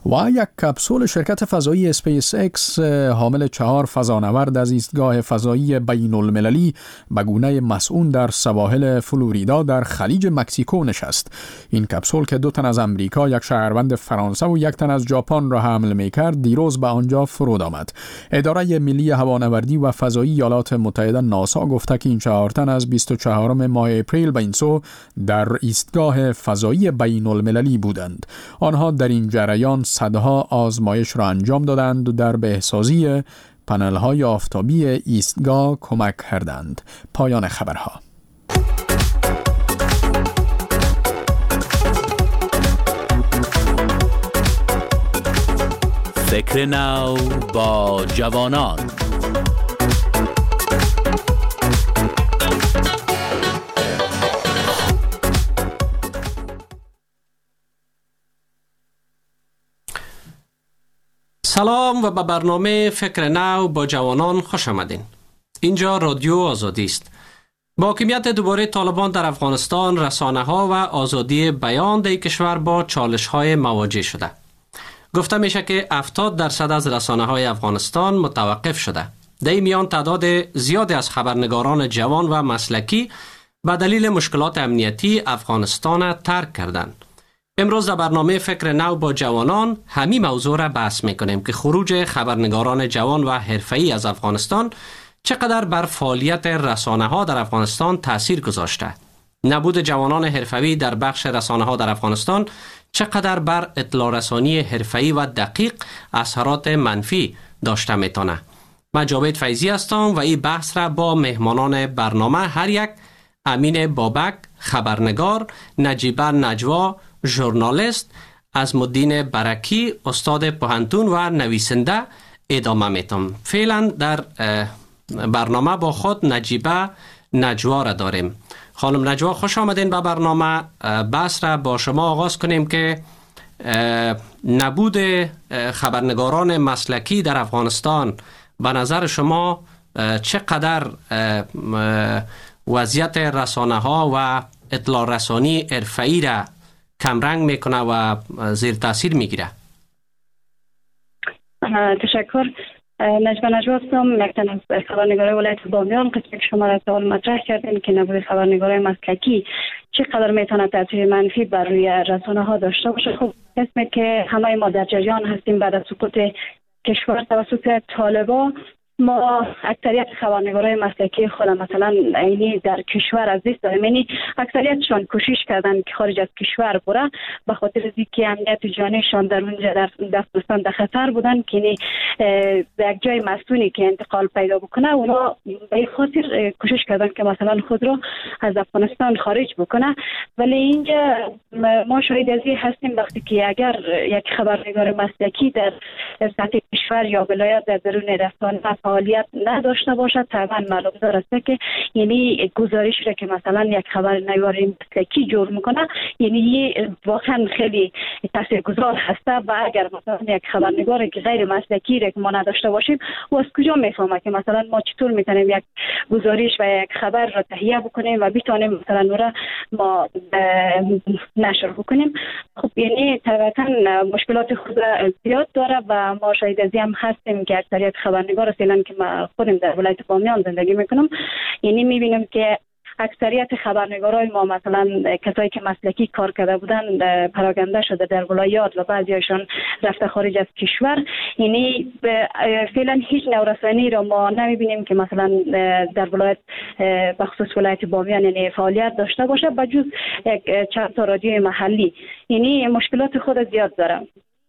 و یک کپسول شرکت فضایی اسپیس اکس حامل 4 فضانورد از ایستگاه فضایی بین المللی به گونه مسئول در سواحل فلوریدا در خلیج مکزیکو نشست. این کپسول که 2 تن از امریکا، 1 شهروند فرانسه و 1 تن از ژاپن را حمل می‌کرد، دیروز به آنجا فرود آمد. اداره ملی هوانوردی و فضایی ایالات متحده ناسا گفته که این 4 تن از 24 ماه اپریل به این سو در ایستگاه فضایی بین المللی بودند. آنها در این جریان صدها آزمایش را انجام دادند و در بهسازی پنل‌های آفتابی ایستگاه کمک کردند. پایان خبرها. فکر نو با جوانان. سلام و به برنامه فکر نو با جوانان خوش آمدین. اینجا رادیو آزادی است. با حاکمیت دوباره طالبان در افغانستان، رسانه ها و آزادی بیان در کشور با چالش های مواجه شده. گفته میشه که 70% از رسانه های افغانستان متوقف شده. در این میان تعداد زیادی از خبرنگاران جوان و مسلکی به دلیل مشکلات امنیتی افغانستان ترک کردند. امروز در برنامه فکر نو با جوانان همین موضوع را بحث میکنیم که خروج خبرنگاران جوان و حرفه‌ای از افغانستان چقدر بر فعالیت رسانه ها در افغانستان تأثیر گذاشته. نبود جوانان حرفه‌ای در بخش رسانه ها در افغانستان چقدر بر اطلاع رسانی حرفه‌ای و دقیق اثرات منفی داشته میتونه. من جاوید فیضی هستم و این بحث را با مهمانان برنامه هر یک امین بابک خبرنگار، نجیبه نجوا ژورنالیست، عظمالدین برکی استاد پوهنتون و نویسنده ادامه میتم. فعلا در برنامه با خود نجیبه نجوا را داریم. خانم نجوا خوش آمدین به برنامه. بحث را با شما آغاز کنیم که نبود خبرنگاران مسلکی در افغانستان به نظر شما چقدر وضعیت رسانه ها و اطلاع رسانی حرفه‌ای را کمرنگ میکنه و زیر تاثیر میگیره؟ تشکر. نجبه نجوا هستم، یک تن از خبرنگارای ولایت بامیان. قسمی که شما را سوال مطرح کردین که نبود خبرنگارای مسلکی چقدر میتونه تاثیر منفی بر روی رسانه ها داشته باشه. خب قسمی که همه ما در جریان هستیم، بعد از سقوط کشور توسط طالبان ما اکثریت خبرنگارای مسلکی خود مثلا اینی در کشور از دست دادیم. یعنی اکثریتشان کوشش کردن که خارج از کشور بره، به خاطر از اینکه امنیت جانشان در اونجا در افغانستان در خطر بودن که یعنی یک جای مسئولی که انتقال پیدا بکنه، اونا به این خاطر کوشش کردن که مثلا خود رو از افغانستان خارج بکنه. ولی اینجا ما شاهد از این هستیم وقتی که اگر یک خبرنگار مسلکی در سطح کشور یا ولایت در درون رسانه فعالیت نداشته باشد، طبعا معلوم است که یعنی گزارش را که مثلا یک خبرنگار مسلکی جور میکنه یعنی واقعا خیلی تاثیرگذار هسته. و اگر مثلا یک خبرنگار که غیر مسلکی را که ما نداشته باشیم، و از کجا میفهمه که مثلا ما چطور میتونیم یک گزارش و یک خبر را تهیه بکنیم و بتونیم مثلا اون را ما نشر بکنیم؟ خب یعنی طبعا مشکلات خود زیاد داره و ما شاهد از این هستیم که اکثریت خبرنگار فعلا که ما خودم در ولایت بامیان زندگی میکنم، یعنی میبینم که اکثریت خبرنگارای ما مثلا کسایی که مسلکی کار کرده بودن پراگنده شده در ولایات و بعضیاشون رفته خارج از کشور. یعنی فعلا هیچ نوع رسانه‌ای را ما نمیبینیم که مثلا در ولایت بخصوص ولایت بامیان یعنی فعالیت داشته باشه بجز چند تا رادیوی محلی. یعنی مشکلات خود زیاد داره.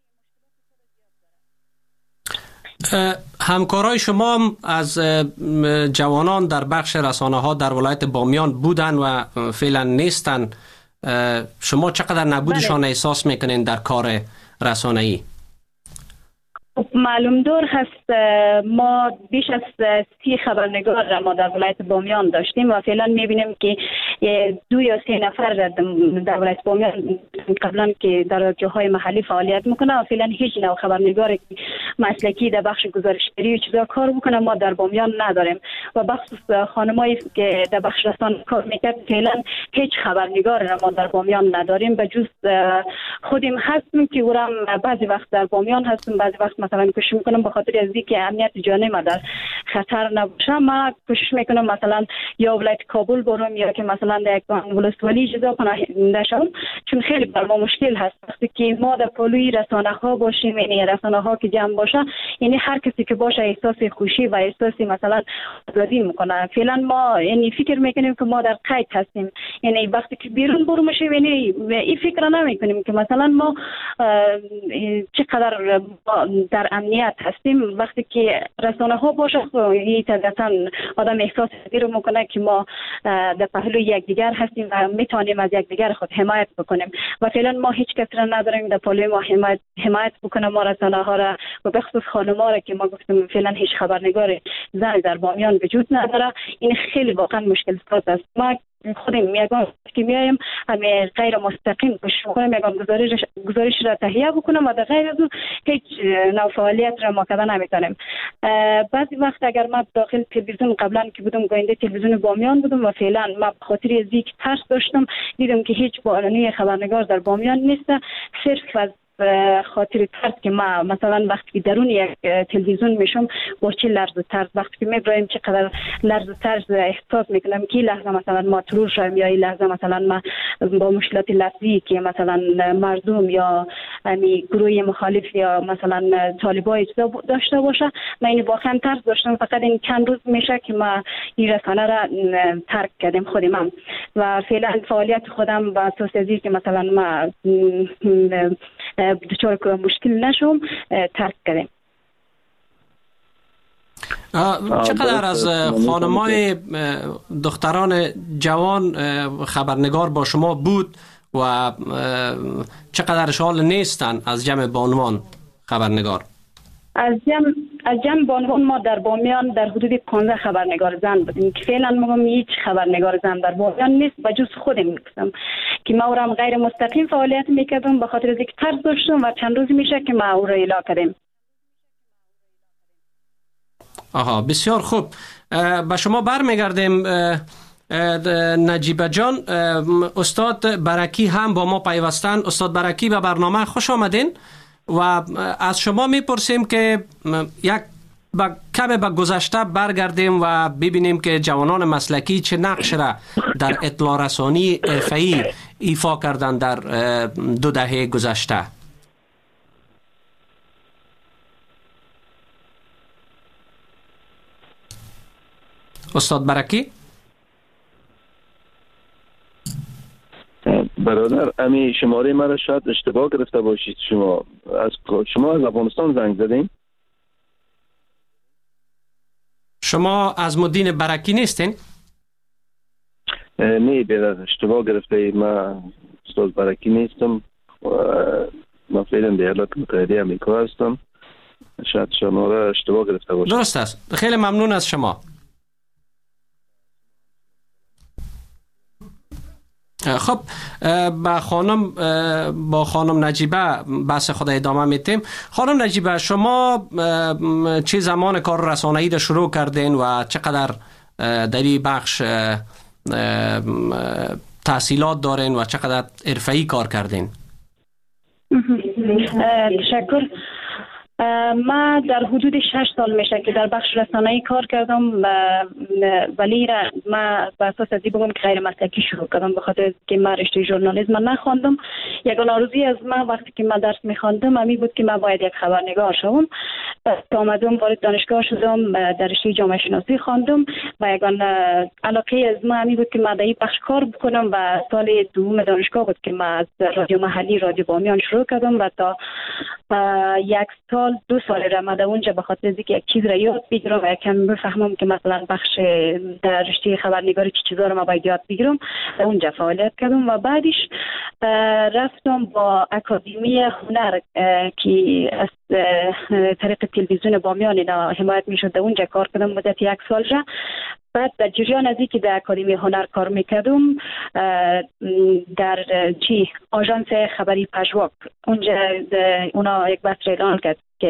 همکارای شما از جوانان در بخش رسانه ها در ولایت بامیان بودن و فعلا نیستن. شما چقدر نبودشان احساس میکنین در کار رسانه‌ای؟ معلوم دور هست ما بیش از 30 خبرنگار را ما در ولایت بامیان داشتیم و فعلا میبینیم که 2 یا 3 نفر در ولایت بامیان قبلا که در رادیوهای محلی فعالیت میکنه و فعلا هیچ نوع خبرنگار مسلکی در بخش گزارشگری و چیزا کار میکنه ما در بامیان نداریم. و بخصوص خانمایی که در بخش رسانه کار میکرد فعلا هیچ خبرنگار ما در بامیان نداریم، به جز خودیم هستیم که اورم بعضی وقت در بامیان هستیم، بعضی وقت مثلا کوشش میکنم به خاطر از اینکه امنیت جانی ما در خطر نباشه ما کوشش میکنم مثلا یا ولایت کابل برم یا که مثلا در یک ولسوالی اجرا نشم، چون خیلی بر ما مشکل هست وقتی که ما در پلوی رسانه ها باشیم، یعنی رسانه ها که جمع باشه، یعنی هر کسی که باشه احساس خوشی و احساس مثلا آزادی میکنه. فعلا ما یعنی فکر میکنیم که ما در قید هستیم، یعنی وقتی که بیرون برو میشیم یعنی این فکر نمیکنیم که مثلا ما چقدر در امنیت هستیم. وقتی که رسانه ها باشه این طبیعتا آدم احساس رو میکنه که ما در پهلوی یکدیگر هستیم و میتونیم از یکدیگر خود حمایت بکنیم و فعلا ما هیچ کس را نداریم در پهلوی ما حمایت بکنه ما رسانه ها را و به خصوص خانم‌ها را که ما گفتم فعلا هیچ خبرنگار زن در بامیان وجود نداره. این خیلی واقعا مشکل ساز است. ما خودم میگم که میایم همه غیر مستقیم کوشش میکنم میگم گزارش را تهیه بکنم و در غیر از اون هیچ نوع فعالیت را ما کردن نمیتونیم. بعضی وقت اگر ما داخل تلویزیون قبلا که بودم گوینده تلویزیون بامیان بودم و فعلا ما به خاطر از اینکه ترس داشتم دیدم که هیچ بارانی خبرنگار در بامیان نیست، صرف از خاطر ترس که ما مثلا وقتی که درون یک تلویزیون میشم با چه لرز و ترس وقتی که میبرایم چقدر لرز و ترس احساس میکنم که لحظه مثلا ما ترور شویم یا این لحظه مثلا ما با مشکلات لفظی که مثلا مردم یا امی گروه مخالف یا مثلا طالبای داشته باشه، من این واقعا ترس داشتم. فقط این چند روز میشه که ما این رسانه را ترک کردیم خودم و فعلا فعالیت خودم با اساس ازی که مثلا ما دچار مشکل نشم ترک کردیم. چقدر از خانمای دختران جوان خبرنگار با شما بود و چقدر شغال نیستن از جمع بانوان خبرنگار؟ از جمع بانوان ما در بامیان در حدود 15 خبرنگار زن بودیم که فعلا ما هیچ خبرنگار زن در بامیان نیست و جز خودم میگم که ما اورم غیر مستقیم فعالیت میکردم به خاطر از اینکه ترس داشتم و چند روز میشه که ما او را اعلام کردیم. آها بسیار خوب. به شما برمیگردیم نجیبه جان. استاد برکی هم با ما پیوستن. استاد برکی به برنامه خوش آمدین و از شما میپرسیم که یک کمی به گذشته برگردیم و ببینیم که جوانان مسلکی چه نقش را در اطلاع رسانی حرفه‌ای ایفا کردن در 2 دهه گذشته. استاد برکی؟ برادر امی شماره مرا شاید اشتباه گرفته باشید. شما از افغانستان زنگ زدین؟ شما از مدین برکی نیستین؟ نه برادر اشتباه گرفته. من استاد برکی نیستم. من فعلا در ایالات متحده آمریکا هستم. شاید شماره اشتباه گرفته باشید. درست است. خیلی ممنون از شما. خب با خانم نجیبه بحث خود ادامه میتیم. خانم نجیبه شما چه زمان کار رسانه‌ای را شروع کردین و چقدر در این بخش تحصیلات دارین و چقدر حرفه‌ای کار کردین؟ تشکر. ما در حدود 6 سال میشه که در بخش رسانه‌ای کار کردم ولی ما به اساس از این بگم که غیر مسلکی شروع کردم به خاطر که من رشته ژورنالیسم نخواندم. یگانه آرزوی از من وقتی که من درس میخواندم همین بود که من باید یک خبرنگار شوم. آمدم وارد دانشگاه شدم، در رشته جامعه شناسی خواندم و یگانه علاقه از من همین بود که من در این بخش کار بکنم و سال دوم دانشگاه بود که من از رادیو محلی رادیو بامیان شروع کردم و تا 1 سال 2 سال رمده اونجا به خاطر اینکه یک چیز را یاد بگیرم و کمی بفهمم که مثلا بخش در رشته خبرنگاری چه چیزا رو ما باید یاد بگیرم. اونجا فعالیت کردم و بعدش رفتم با اکادمی هنر که از طریق تلویزیون بامیان اینا حمایت میشد اونجا کار کردم مدت 1 سال را. بعد در جریان از اینکه در اکادمی هنر کار میکردم در آژانس خبری پژواک اونجا اونا یک بحث اعلان کرد که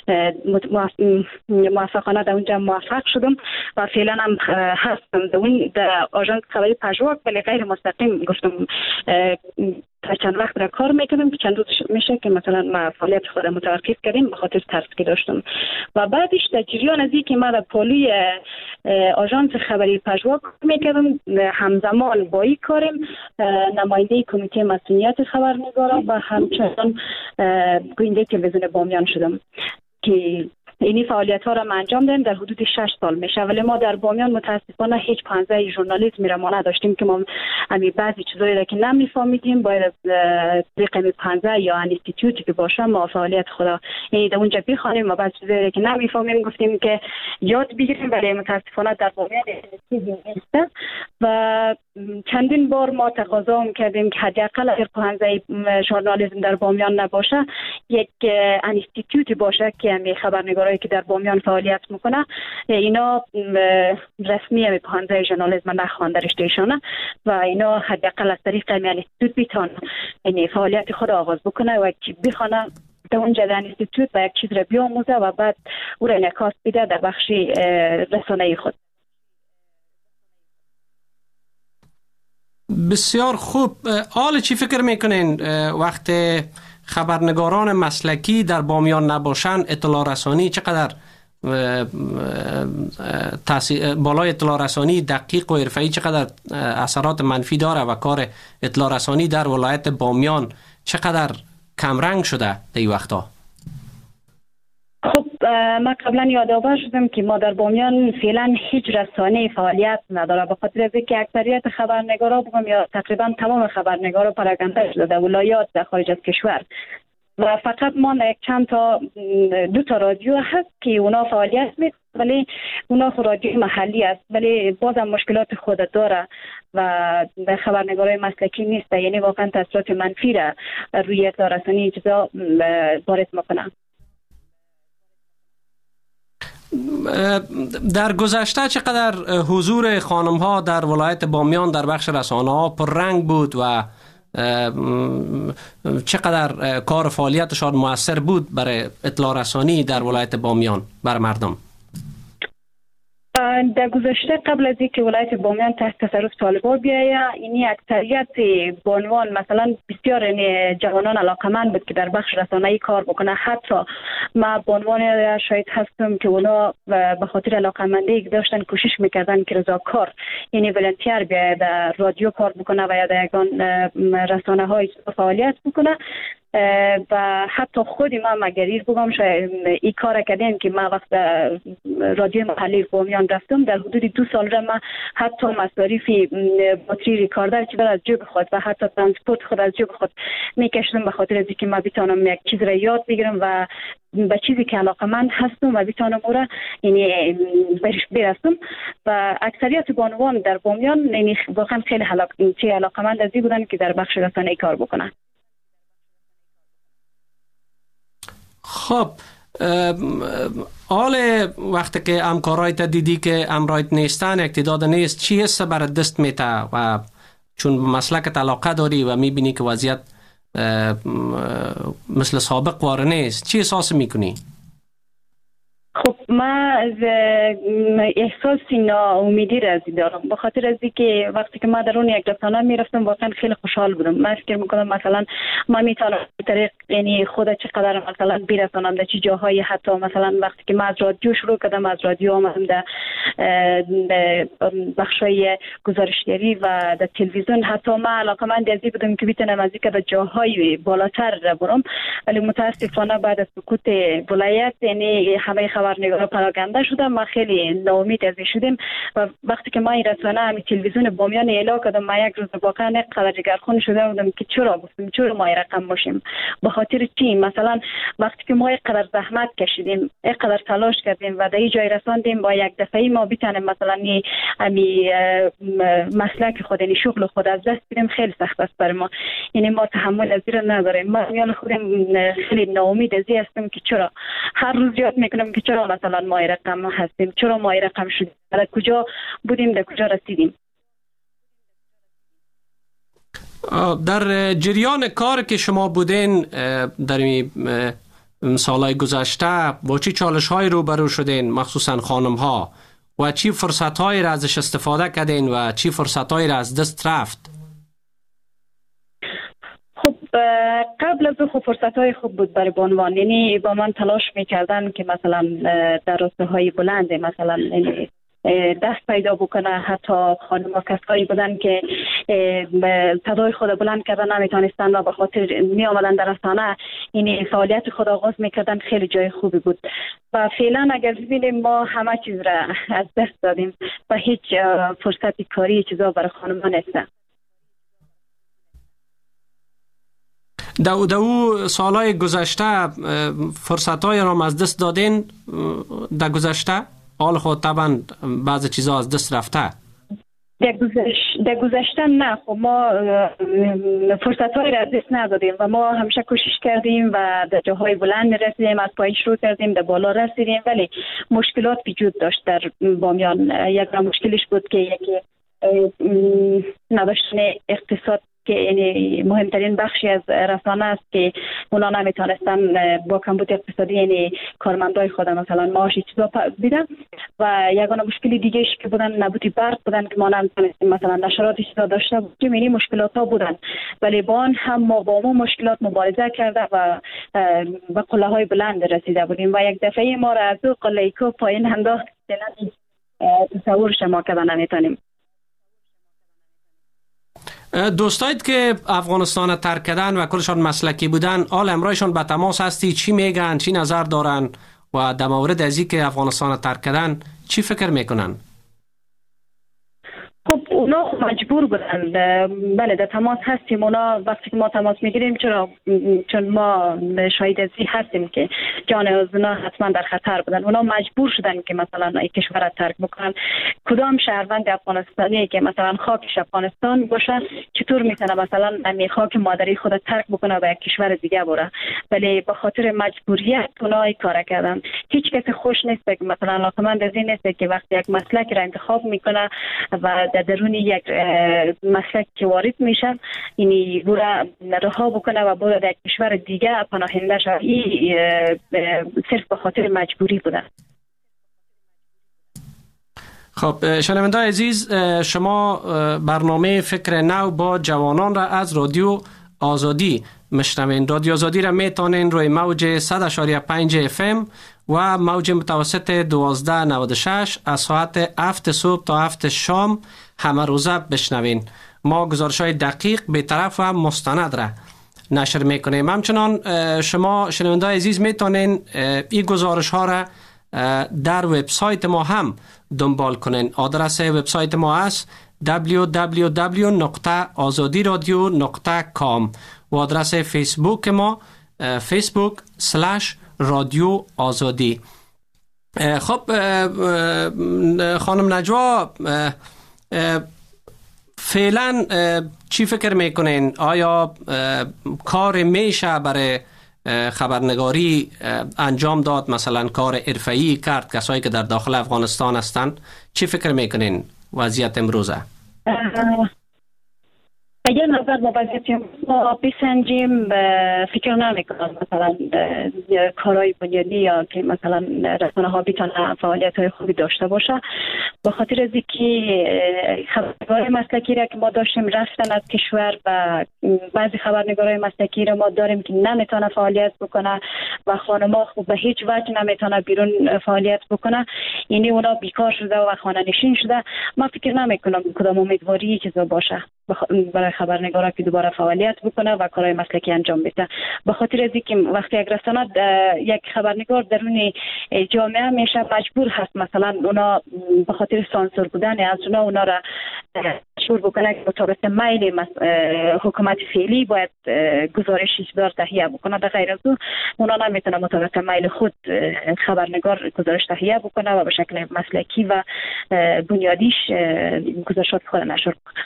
موفقانه در اونجا موفق شدم و فعلا هم هستم در آژانس خبری پژواک، ولی غیر مستقیم گفتم تا چند وقت را کار میکنم که چند روز میشه که مثلا ما فعالیت خود متوقف کردیم به خاطر ترس که داشتم و بعدش در جریان از اینکه ما در پالوی آژانس خبری پژواک میکردم همزمان با این کارم نماینده کمیته مسئولیت خبرنگارا و همچنان گوینده تلویزیون بامیان شدم که اینی فعالیت ها را ما انجام دادیم. در حدود 6 سال میشه، ولی ما در بامیان متاسفانه هیچ پانزه ژورنالیسم را ما نداشتیم که ما بعضی چیزایی را که نمیفهمیدیم باید رقم 15 یا انستیتوتی که باشه ما فعالیت خدا یعنی در اونجا بخوانیم و بعضی چیزایی را که نمیفهمیم گفتیم که یاد بگیریم، ولی متاسفانه در بامیان چیزی نیست و چندین بار ما تقاضا کردیم که حداقل اگر پانزه ژورنالیسم در بامیان نباشه یک انستیتوتی باشه که همین خبرنگارایی که در بامیان فعالیت میکنه اینا رسمی همین پانزه ژورنالیسم نخوانده رشتهشونه و اینا حداقل از طریق همین انستیتوت بیتونه یعنی فعالیت خود آغاز بکنه و بخونه در اونجا در انستیتوت و یک چیز را بیاموزه و بعد او را انعکاس بده در بخش رسانه‌ای خود. بسیار خوب. حال چی فکر میکنین وقت خبرنگاران مسلکی در بامیان نباشن اطلاع رسانی چقدر بالای اطلاع رسانی دقیق و حرفه‌ای چقدر اثرات منفی داره و کار اطلاع رسانی در ولایت بامیان چقدر کمرنگ شده در این وقتا؟ خب ما قبلا یادآور شدم که ما در بامیان فعلا هیچ رسانه فعالیت نداره به خاطر اینکه اکثریت خبرنگارا بگم یا تقریبا تمام خبرنگارا پراکنده شده در ولایات در خارج از کشور و فقط ما یک چند تا 2 تا رادیو هست که اونا فعالیت میکنه ولی اونا رادیو محلی است ولی بازم مشکلات خود داره و خبرنگارای مسلکی نیست یعنی واقعا تاثیرات منفی را روی اطلاع رسانی چیزا وارد میکنه. در گذشته چقدر حضور خانم ها در ولایت بامیان در بخش رسانه ها پر رنگ بود و چقدر کار فعالیتشان مؤثر بود برای اطلاع رسانی در ولایت بامیان بر مردم؟ در گذشته قبل از اینکه ولایت بامیان تحت تصرف طالبان بیایه اینی اکثریت بانوان مثلا بسیار جوانان علاقمند بود که در بخش رسانه‌ای کار بکنه. حتی ما بانوان شاید هستم که اونا به خاطر علاقمندی که داشتن کوشش میکردن که رضاکار یعنی ولنتیر بیاید در رادیو کار بکنه و یا در یگان رسانه‌های فعالیت بکنه و حتی خودی ما مگریر بگم شاید این کار کردیم که ما وقت رادیو محلی بامیان رفتم در حدود 2 سال را ما حتی مصارف باتری ریکاردر که از جیب خود و حتی ترانسپورت خود از جیب خود میکشیدم به خاطر از اینکه ما بتونم یک چیز را یاد بگیرم و به چیزی که علاقمند هستم و بتونم او را یعنی برسم و اکثریت بانوان در بامیان یعنی واقعا خیلی علاقمند از این بودن که در بخش رسانه‌ای کار بکنن. خب حال وقتی که همکارایت دیدی که امرایت نیستن اقتداد نیست چی حس برات دست میته و چون مسلکت علاقه داری و میبینی که وضعیت مثل سابق واره نیست چی احساس میکنی؟ خب من احساس ناامیدی را دارم به خاطر از اینکه وقتی که ما در اون یک رسانه میرفتم واقعا خیلی خوشحال بودم. من فکر میکنم مثلا ما میتونم طریق یعنی خود چقدر مثلا برسانم در چه جاهایی حتی مثلا وقتی که ما از رادیو شروع کردم از رادیو آمدم در بخشای گزارشگری و در تلویزیون حتی ما علاقمند از این بودم که بتونم از اینکه در جاهای بالاتر برم ولی متاسفانه بعد از سقوط ولایت یعنی همه خبرنگارا پراکنده شدم ما خیلی ناامید از شدیم و وقتی که ما این رسانه همین تلویزیون بامیان اعلام کردم ما یک روز واقعا اینقدر جگرخون شده بودم که چرا ما این رقم باشیم به خاطر چی مثلا وقتی که ما اینقدر زحمت کشیدیم اینقدر تلاش کردیم و در این جای رساندیم با یک دفعه ما بتونیم مثلا همین مسلک خود یعنی شغل خود از دست بدیم خیلی سخت است برای ما یعنی ما تحمل از این نداریم. ما میان خودم خیلی ناامید از این هستم که چرا هر روز یاد میکنم که چرا مثلا ما این رقم هستیم چرا ما این رقم شدیم در کجا بودیم در کجا رسیدیم. در جریان کار که شما بودین در سالهای گذشته با چی چالش های روبرو شدین، مخصوصا خانم ها، و چی فرصت هایی را ازش استفاده کردین و چی فرصت هایی را از دست رفت؟ خب قبل از خب فرصت های خوب بود برای بانوان، یعنی با من تلاش میکردن که مثلا در رتبه های بلند مثلا دست پیدا بکنه. حتی خانم ها کسایی بودن که صدای خود بلند کردن نمیتونستن و به خاطر می آمدن در رسانه این فعالیت خود آغاز میکردن. خیلی جای خوبی بود و فعلا اگر ببینیم ما همه چیز را از دست دادیم و هیچ فرصت کاری چیزا برای خانم ها نیستن. دو سالهای گذشته فرصت‌های را از دست دادین در گذشته؟ حال خود طبعا بعضی چیزا از دست رفته. در گذشته نه، خب ما فرصت‌های را از دست ندادیم و ما همیشه کوشش کردیم و در جاهای بلند رسیدیم، از پایین شروع کردیم در بالا رسیدیم، ولی مشکلات وجود داشت در بامیان. یک مشکلش بود که یکی نداشتن اقتصاد که یعنی مهمترین بخشی از رسانه است که اونا نمیتونستن با کمبود اقتصادی یعنی کارمندای خود مثلا معاشی چیزا بدن و یگانه مشکلی دیگه که بودن نبودی برق بودن که ما نمیتونستیم مثلا نشرات چیزا داشته باشیم. یعنی مشکلات ها بودن، ولی با آن هم ما با اون مشکلات مبارزه کرده و به قله های بلند رسیده بودیم و یک دفعه ما را از او قله کو پایین انداخت که تصورش ما کردن نمیتونیم. دوستایت که افغانستان ترک کردن و کلشان مسلکی بودن، حال امرایشان به تماس هستی؟ چی میگن؟ چی نظر دارن؟ و در مورد از این که افغانستان ترک کردن چی فکر میکنن؟ خب اونا مجبور بودن. بله در تماس هستیم. اونا وقتی که ما تماس میگیریم چون ما شاهد از این هستیم که جان اونا حتما در خطر بودن. اونا مجبور شدن که مثلا این کشور را ترک بکنن. کدام شهروند افغانستانی که مثلا خاکش افغانستان باشه چطور میتونه مثلا همین خاک مادری خود ترک بکنه و یک کشور دیگه بره؟ ولی به خاطر مجبوریت اونا این کار کردن. هیچ کس خوش نیست که مثلا علاقمند از این نیست که وقتی یک مسلک را انتخاب میکنه و در درون یک مسلک که وارد میشن یعنی برای رها بکنه و برای در کشور دیگه پناهنده شد. این صرف به خاطر مجبوری بودن. خب شنونده عزیز، شما برنامه فکر نو با جوانان را از رادیو آزادی مشنوین. رادیو آزادی را میتونین روی موج 100.5 FM و موج متوسط 1296 از ساعت 7 صبح تا 7 شام همه روزه بشنوین. ما گزارش‌های دقیق بی‌طرف و مستند را نشر میکنیم. همچنان شما شنونده عزیز میتونین این گزارش‌ها را در وبسایت ما هم دنبال کنین. آدرس وبسایت ما است www.azadiradio.com و آدرس فیسبوک ما facebook.com/رادیو آزادی. خب خانم نجوا، فعلا چی فکر میکنین؟ آیا کار میشه برای خبرنگاری انجام داد؟ مثلا کار حرفه‌ای کرد کسایی که در داخل افغانستان هستند؟ چی فکر میکنین وضعیت امروزه؟ اگر نظر با وضعیت ما بسنجیم فکر نمیکنم مثلا کارهای بنیادی یا که مثلا رسانه ها بیتونه فعالیت های خوبی داشته باشه. به خاطر از اینکه خبرنگارای مسلکی را که ما داشتیم رفتن از کشور و بعضی خبرنگارای مسلکی را ما داریم که نمیتونه فعالیت بکنه و خانم‌ها به هیچ وجه نمیتونه بیرون فعالیت بکنه. یعنی اونا بیکار شده و خانه نشین شده. ما فکر نمیکنم کدام امیدواری چیزا باشه برای خبرنگارا که دوباره فعالیت بکنه و کارهای مسلکی انجام بده. به خاطر از اینکه وقتی یک رسانه یک خبرنگار درون جامعه میشه مجبور هست مثلا اونا به خاطر سانسور بودن از اونا را مجبور بکنه که مطابق میل حکومت فعلی باید گزارشی دار تهیه بکنه. در غیر از اون اونا نمیتونه مطابق میل خود خبرنگار گزارش تهیه بکنه و به شکل مسلکی و بنیادیش گزارشات خود نشر کنه.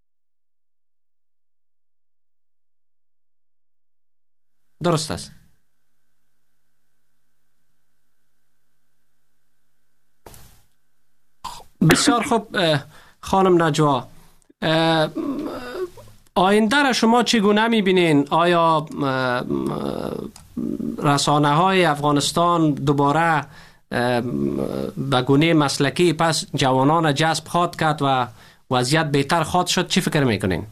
درست است. بسیار خوب خانم نجوا، آینده را شما چگونه میبینین؟ آیا رسانه های افغانستان دوباره به گونه مسلکی پس جوانان جذب خواد کرد و وضعیت بهتر خواد شد، چی فکر میکنین؟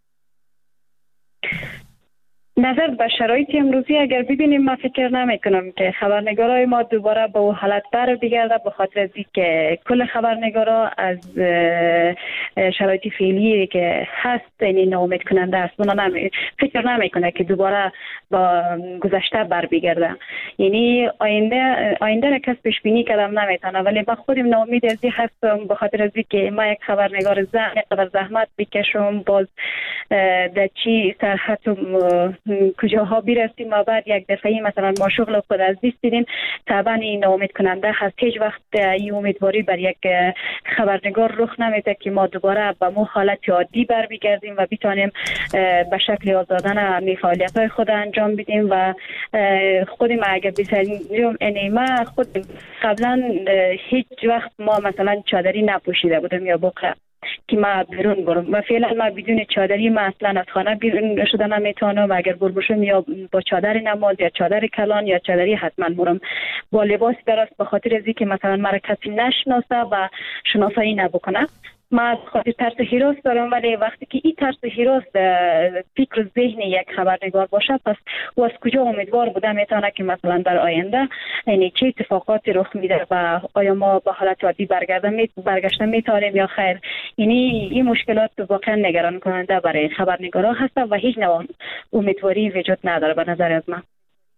نظر به شرایط امروزی اگر ببینیم، من فکر نمیکنم که خبرنگارای ما دوباره به اون حالت بر بگرده، به خاطر از اینکه کل خبرنگارا از شرایط فعلی که هست یعنی ناامید کننده است. فکر نمیکنه که دوباره با گذشته بر بگرده. یعنی آینده را کس پیش بینی کردم نمیتونه، ولی من خودم ناامید از این هستم، به خاطر از اینکه ما یک خبرنگار زن قدر زحمت بکشم، باز در چی سرحد کجاها برسیم و بعد یک دفعه مثلا ما شغل خود از دست دیدیم. طبعا این ناامید کننده هست. هیچ وقت این امیدواری بر یک خبرنگار رخ نمیده که ما دوباره به مو حالت عادی بر بگردیم و بتانیم به شکل آزادانه فعالیت های خود انجام بدیم. و خودم اگر بسازیم ما خود قبلا هیچ وقت ما مثلا چادری نپوشیده بودم یا بقره که ما بیرون برم و فعلا ما بدون چادری ما اصلا از خانه بیرون شدن نمیتونم. اگر بربشم یا با چادر نماز یا چادر کلان یا چادری حتما برم با لباس درست، به خاطر از اینکه مثلا مرا کسی نشناسه و شناسایی نبکنه. ما خاطر ترس هراس دارم، ولی وقتی که این ترس هراس فکر ذهن یک خبرنگار باشه، پس او از کجا امیدوار بوده میتونه که مثلا در آینده یعنی چه اتفاقاتی رخ میده و آیا ما به حالت عادی برگشتن میتونیم یا خیر. یعنی این مشکلات واقعا نگران کننده برای خبرنگارا هست و هیچ نوع امیدواری وجود نداره به نظر از من.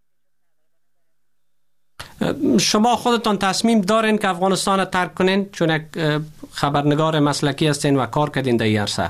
شما خودتان تصمیم دارین که افغانستان را ترک کنین چون یک خبرنگار مسلکی هستین و کار کردین در این عرصه؟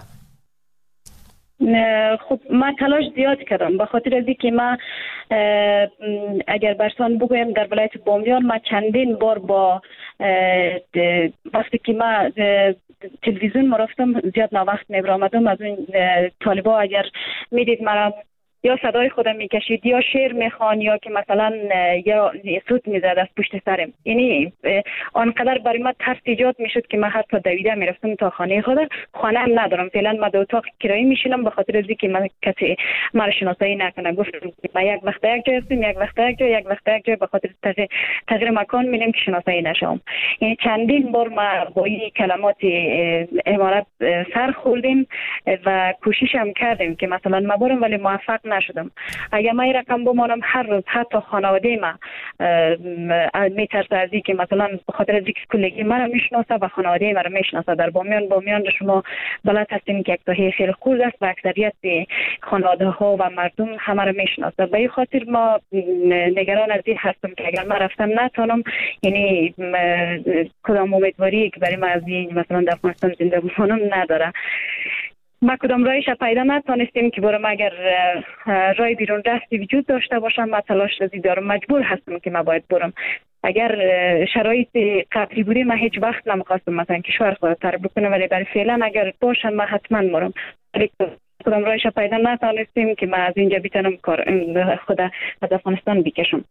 خب من تلاش زیاد کردم، به خاطر از اینکه من اگر برسان بگویم در ولایت بامیان ما چندین بار با وقتی که ما تلویزیون ما رفتم زیاد ناوقت میبرامدم از اون طالبا اگر میدید مرا یا صدای خودم میکشید یا شعر میخوان یا که مثلا یا سوت میزد از پشت سرم. یعنی آنقدر برای من ترس ایجاد میشد که من حتی دویده میرفتم تا خانه خودم. خانه هم ندارم فعلا، من در اتاق کرایی میشینم به خاطر از اینکه من کسی مرا شناسایی نکنه. گفتم من یک وقت یک جای هستم، یک وقت یک جای، یک وقت یک جای، به خاطر تغییر مکان میرم که شناسایی نشم. یعنی چندین بار ما با این کلمات امارت سر خوردیم و کوشش هم کردیم که مثلا ما برم، ولی موفق نشدم. اگر من این رقم بمانم هر روز حتی خانواده ما میترسه از اینکه مثلا به خاطر از اینکه کلگی من میشناسه و خانواده من میشناسه. در بامیان شما بلد هستین که یک ساحه خیلی خرد است و اکثریت خانواده ها و مردم همه رو میشناسه. به این خاطر ما نگران از این هستم که اگر من رفتم نتونم، یعنی کدام امیدواری که برای من از این مثلا در افغانستان زنده بمانم نداره. ما کدام رایش پیدا نتونستیم که برم. اگر رای بیرون دستی وجود داشته باشم ما تلاش رزی دارم، مجبور هستم که ما باید برم. اگر شرایط قطعی بودی من هیچ وقت نمیخواستم مثلا کشور خود ترک بکنم، ولی برای فعلا اگر باشم من حتما برم. ولی کدام رایش پیدا نتونستیم که من از اینجا بتونم خود از افغانستان بکشم.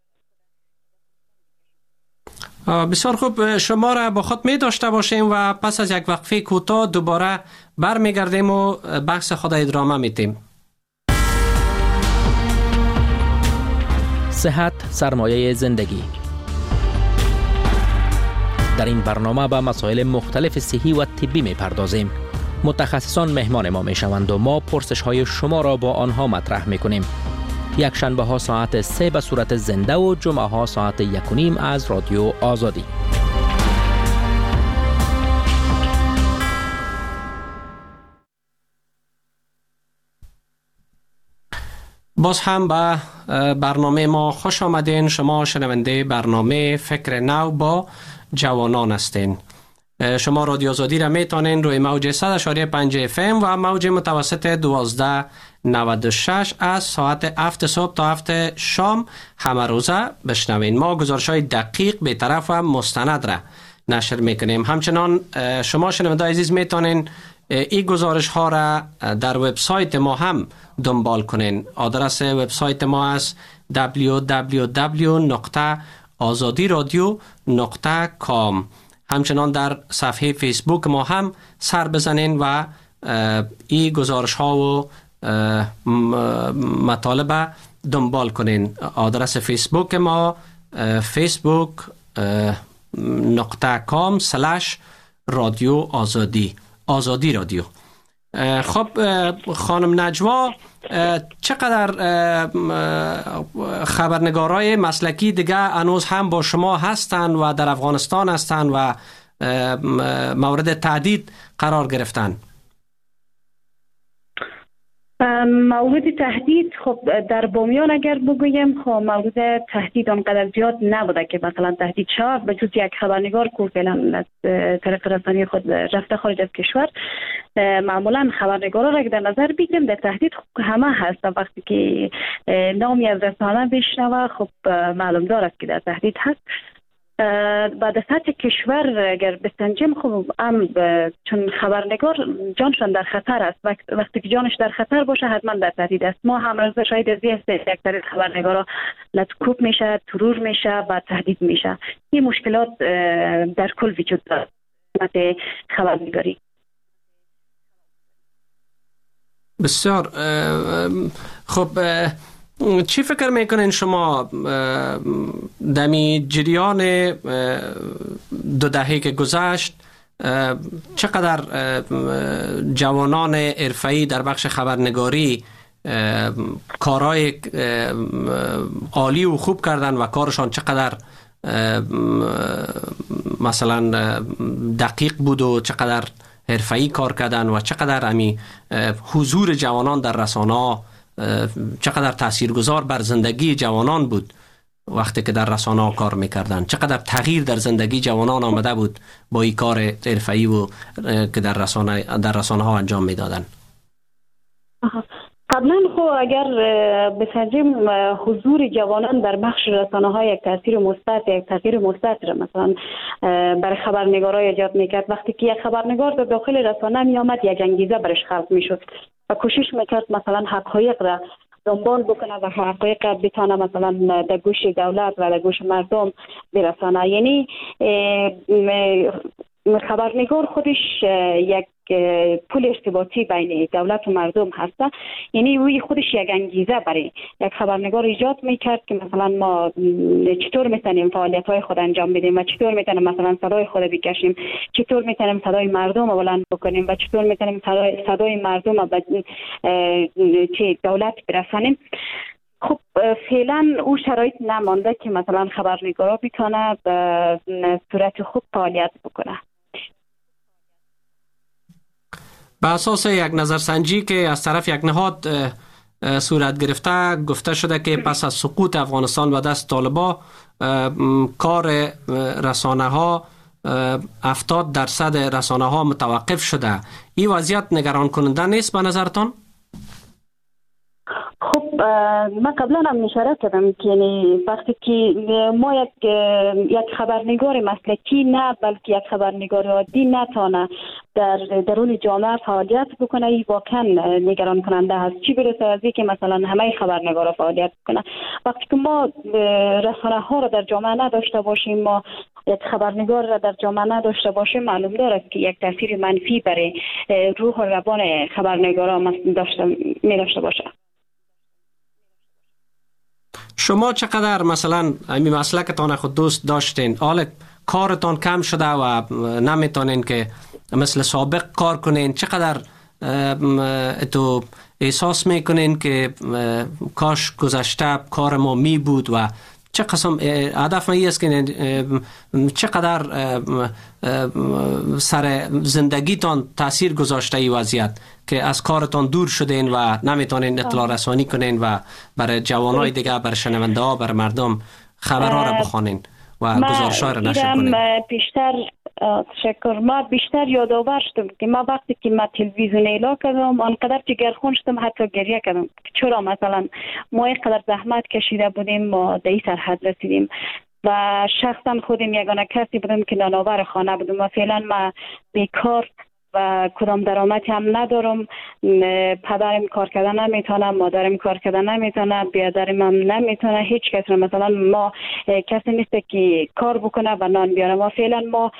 بسیار خوب، شما را با خود می داشته باشیم و پس از یک وقفه کوتاه دوباره برمیگردیم و بحث خود ادامه میدیم. صحت سرمایه زندگی. در این برنامه به مسائل مختلف صحی و طبی می پردازیم. متخصصان مهمان ما می شوند و ما پرسش های شما را با آنها مطرح می کنیم. یک شنبه ها ساعت 3 به صورت زنده و جمعه ها ساعت 1:30 از رادیو آزادی. باز هم به برنامه ما خوش آمدین. شما شنونده برنامه فکر نو با جوانان هستین. شما رادیو آزادی را میتونین روی موج 100.5 FM و موج متوسط 1296 از ساعت 7 صبح تا 7 شام همه روزه بشنوین. ما گزارش‌های دقیق، بی‌طرف و مستند را نشر میکنیم. همچنان شما شنونده عزیز میتونین این گزارش ها را در وبسایت ما هم دنبال کنین. آدرس وبسایت ما است www.azadiradio.com. همچنان در صفحه فیسبوک ما هم سر بزنین و این گزارش ها و مطالب دنبال کنین. آدرس فیسبوک ما facebook.com/رادیو آزادی، آزادی رادیو. خب خانم نجوا، چقدر خبرنگارای مسلکی دیگه هنوز هم با شما هستن و در افغانستان هستن و مورد تهدید قرار گرفتن؟ مورد تهدید، خب در بامیان اگر بگویم، خب مورد تهدید آنقدر زیاد نبوده که مثلا تهدید شود، به جز یک خبرنگار که فعلا از طریق رسانه خود رفته خارج از کشور. معمولا خبرنگارا را که در نظر بگیریم، در تهدید همه هست. وقتی که نامی از رسانه بشنوه، خب معلوم دارد که در تهدید هست. بعد از سطح کشور اگر بسنجیم، خب چون خبرنگار جانشان در خطر است، وقتی که جانش در خطر باشه حتما در تهدید است. ما هم شاید از این اکثر خبرنگارا لطکوب میشه، ترور میشه و تهدید میشه. این مشکلات در کل وجود دارد خبرنگاری. بسیار خب، چی فکر میکنین شما دمی جریان 2 دهه که گذشت چقدر جوانان حرفه‌ای در بخش خبرنگاری کارهای عالی و خوب کردن و کارشان چقدر مثلا دقیق بود و چقدر حرفه‌ای کار کردن و چقدر حضور جوانان در رسانه‌ها چقدر تاثیرگذار بر زندگی جوانان بود وقتی که در رسانه‌ها کار میکردن، چقدر تغییر در زندگی جوانان آمده بود با این کار حرفه‌ای و که در رسانه‌ها انجام میدادن. قبلا خب اگر بسنجیم حضور جوانان در بخش رسانه‌ها یک تاثیر مثبت، یک تغییر مثبت را مثلا برای خبرنگارا ایجاد میکرد. وقتی که یک خبرنگار در داخل رسانه می آمد، یک انگیزه برش خلق میشد و کوشش میکرد مثلا حقایق را دنبال بکنه و حقایق بتانه مثلا در گوش دولت و در گوش مردم برسانه. یعنی خبرنگار خودش یک پل ارتباطی بین دولت و مردم هست. یعنی وی خودش یک انگیزه برای یک خبرنگار ایجاد میکرد که مثلا ما چطور میتونیم فعالیت های خود انجام بدیم و چطور میتونیم مثلا صدای خود بکشیم، چطور میتونیم صدای مردم رو بلند بکنیم و چطور میتونیم صدای مردم رو به دولت برسانیم. خب فعلا او شرایط نمانده که مثلا خبرنگارا بتونه به صورت خوب فعالیت بکنه. به اساس یک نظرسنجی که از طرف یک نهاد صورت گرفته، گفته شده که پس از سقوط افغانستان به دست طالبان کار رسانه ها 70% رسانه ها متوقف شده. این وضعیت نگران کننده نیست به نظرتان؟ خب من قبلا هم اشاره کردم که وقتی که ما یک خبرنگار مسلکی نه بلکه یک خبرنگار عادی نتانه در درون جامعه فعالیت بکنه، این واقعا نگران کننده هست. چی برسه از اینکه مثلا همه خبرنگارا فعالیت بکنه. وقتی که ما رسانه ها را در جامعه نداشته باشیم، ما یک خبرنگار را در جامعه نداشته باشیم، معلوم دارد که یک تاثیر منفی برای روح و روان خبرنگارا می داشته باشه. شما چقدر مثلا این مسلکتان خود دوست داشتین، حالا کارتان کم شده و نمیتونین که مثل سابق کار کنین، چقدر تو احساس میکنین که کاش گذشته کار ما می بود و چه قسم هدف من است که چقدر سر زندگیتان تاثیر گذاشته این وضعیت که از کارتان دور شدین و نمیتونین اطلاع رسانی کنین و برای جوانای دیگه، برای شنونده ها، برای مردم خبرها را بخوانین و گزارش‌ها را نشر کنین. تشکر. ما بیشتر یادآور شدم که ما وقتی که ما تلویزیون اعلام کردم آنقدر که گرخون شدم حتی گریه کردم. چرا مثلا ما اینقدر زحمت کشیده بودیم، ما در این سرحد رسیدیم و شخصا خودم یگانه کسی بودم که نانآور خانه بودم و فعلا ما بیکار و کدام درآمدی هم ندارم. پدرم کار کردن نمیتونه، مادرم کار کردن نمیتونه، برادرم هم نمیتونه، هیچ کس رو مثلا ما کسی نیست که کار بکنه و نان بیاره. ما فعلا ما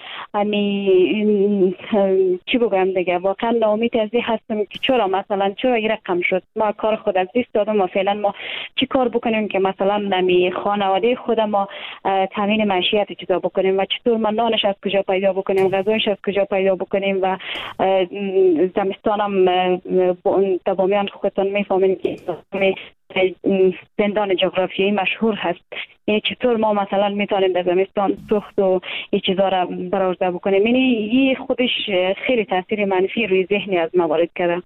چی بگم دیگه، واقعا ناامید از این هستم که چرا این رقم شد. ما کار خود از دست دادم و فعلا ما چی کار بکنیم که مثلا نمی خانواده خود ما تامین معیشت چطور بکنیم و چطور ما نانش از کجا پیدا بکنیم، غذایش از کجا پیدا بکنیم. و زمستان هم در بامیان خودتون میفهمین که زندان جغرافیایی مشهور هست. یعنی چطور ما مثلا میتونیم در زمستان سوخت و این چیزا را برآورده بکنیم. یعنی این خودش خیلی تاثیر منفی روی ذهنی از ما وارد کرده.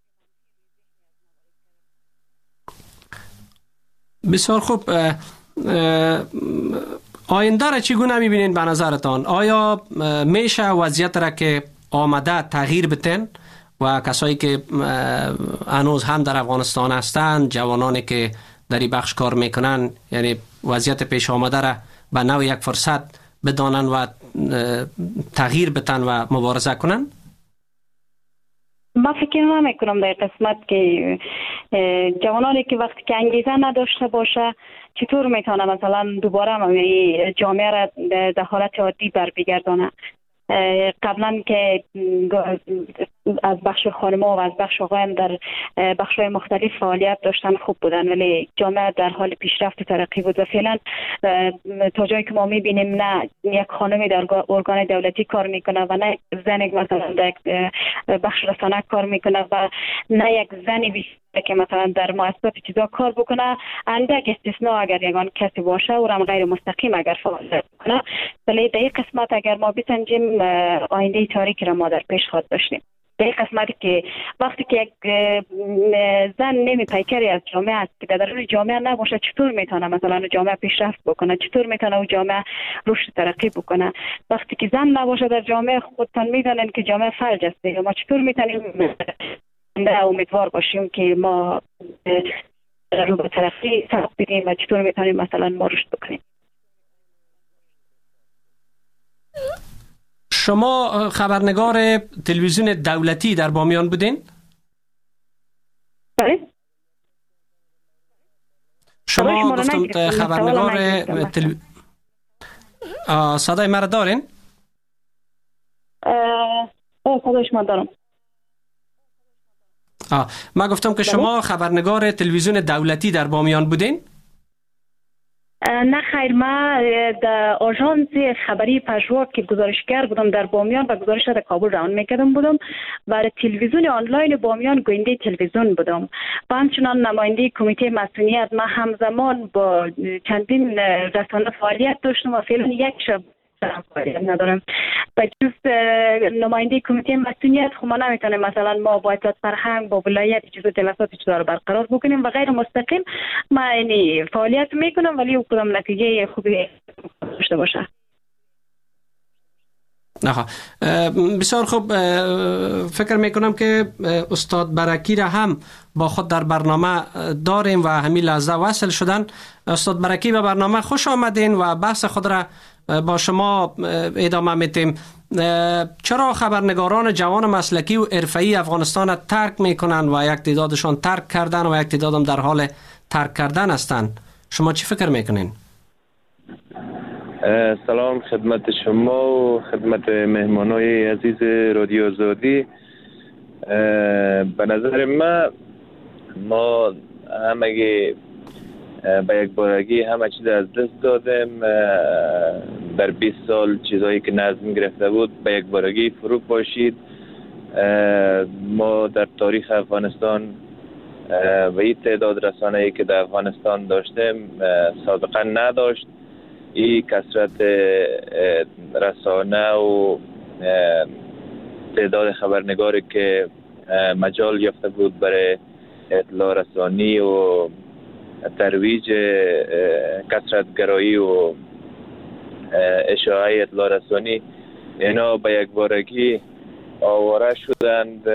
بسیار خوب. آینده را چگونه میبینین به نظرتان؟ آیا میشه وضعیت را که آمده تغییر بتن و کسایی که هنوز هم در افغانستان هستند، جوانانی که در این بخش کار میکنن، یعنی وضعیت پیش آمده را به نوع یک فرصت بدانن و تغییر بتن و مبارزه کنن؟ ما فکر نمیکنم در قسمت که جوانانی که وقتی که انگیزه نداشته باشه چطور میتونه مثلا دوباره جامعه را در حالت عادی برمیگردانه. قبلا که از بخش خانم‌ها و از بخش آقایان در بخش‌های مختلف فعالیت داشتن خوب بودن، ولی جامعه در حال پیشرفت و ترقی بود و فعلا تا جایی که ما می‌بینیم نه یک خانمی در ارگان دولتی کار میکنه و نه زنی مثلا در بخش رسانه کار میکنه و نه یک زنی که مثلا در مؤسسات چیزا کار بکنه. اندک استثناء اگر یگان کسی باشه او هم غیر مستقیم اگر فعالیت کنه. ولی در این قسمت اگر ما بسنجیم آینده تاریکی را ما در پیش خود داشتیم. در این قسمتی که وقتی که یک زن نمیپیکری از جامعه است که در روی جامعه نباشه چطور میتونه مثلا جامعه پیشرفت بکنه، چطور میتونه اون جامعه رشد ترقی بکنه؟ وقتی که زن نباشه در جامعه خودتان میدونن که جامعه فلج است. ما چطور میتونیم امیدوار باشیم که ما رو به ترقی سبب بدیم و چطور میتونیم مثلا ما رشد بکنیم؟ شما خبرنگار تلویزیون دولتی در بامیان بودین؟ بله. شما گفتم خبرنگار صدای مرا دارین؟ صدای شما دارم. ما گفتم که شما خبرنگار تلویزیون دولتی در بامیان بودین؟ نه خیر، ما در آژانس خبری پژواک که گزارشگر بودم در بامیان و گزارش در کابل روان میکردم بودم و تلویزیون آنلاین بامیان گوینده تلویزیون بودم و همچنان نماینده کمیته مسئولیت. ما همزمان با چندین رسانه فعالیت داشتم و فعلا یک شب فعالیت ندارم. و جز نماینده کمیته مسئولیت خب ما نمیتونیم مثلا ما با اطلاعات فرهنگ با ولایت چیزا جلسات چیزا رو برقرار بکنیم و غیر مستقیم ما یعنی فعالیت میکنم ولی او کدام نتیجه خوبی داشته باشه. بسیار خوب. فکر میکنم که استاد برکی را هم با خود در برنامه داریم و همین لحظه وصل شدن. استاد برکی به برنامه خوش آمدین و بحث خود را با شما ادامه میتیم. چرا خبرنگاران جوان مسلکی و حرفه‌ای افغانستان را ترک میکنن و یک تعدادشان ترک کردن و یک تعدادم در حال ترک کردن هستند؟ شما چی فکر میکنین؟ سلام خدمت شما و خدمت مهمانای عزیز رادیو آزادی. به نظر ما همگی به یک بارگی همه چیز از دست دادیم. در 20 سال چیزایی که نظم گرفته بود به یک بارگی فرو پاشید. ما در تاریخ افغانستان و این تعداد رسانه‌ای که در افغانستان داشتیم سابقا نداشت. این کثرت رسانه و تعداد خبرنگاری که مجال یافته بود برای اطلاع رسانی و ترویج کثرت‌گرایی و اشاعه اطلاع رسانی، اینا به یک بارگی آواره شدند.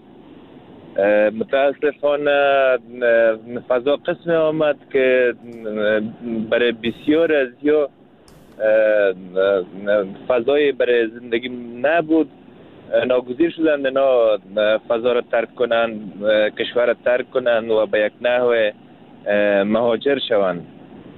متاسفانه فضا قسم آمد که برای بسیار از یا فضای برای زندگی نبود ناگزیر شدند اینا فضا را ترک کنند، کشور را ترک کنند و به یک نحو مهاجر شوند.